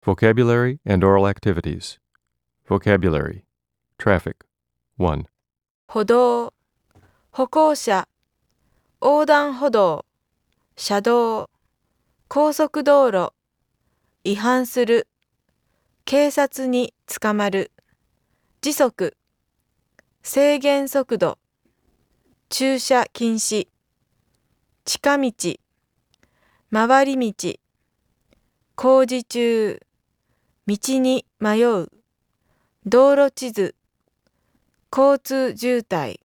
Vocabulary and oral activities. Vocabulary. Traffic. 1. 歩道、歩行者、横断歩道、車道、高速道路、違反する、警察に捕まる、時速、制限速度、駐車禁止、近道、回り道、工事中、道に迷う、道路地図、交通渋滞。